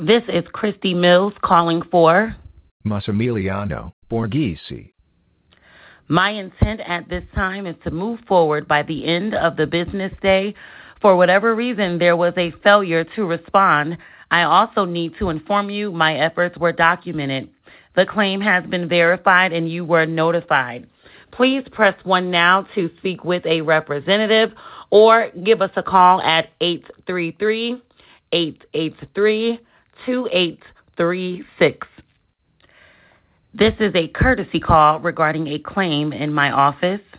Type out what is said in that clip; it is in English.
This is Christy Mills calling for. Massimiliano Borghese. My intent at this time is to move forward by the end of the business day. For whatever reason, there was a failure to respond. I also need to inform you my efforts were documented. The claim has been verified and you were notified. Please press 1 now to speak with a representative or give us a call at 833-883-2836. This is a courtesy call regarding a claim in my office.